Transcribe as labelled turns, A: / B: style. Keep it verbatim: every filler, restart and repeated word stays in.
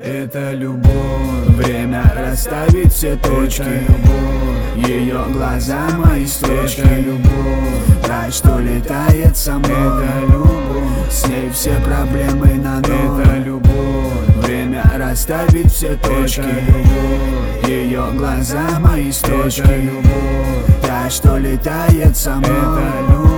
A: Это любовь.
B: Время расставить все точки.
A: Это любовь.
B: Ее глаза мои строчки.
A: Это любовь.
B: Та, что летает со мной.
A: Это любовь.
B: С ней все проблемы на ноль.
A: Это любовь.
B: Время расставить все точки.
A: Это любовь.
B: Ее глаза мои строчки.
A: Это любовь.
B: Та, что летает со мной.
A: Это любовь.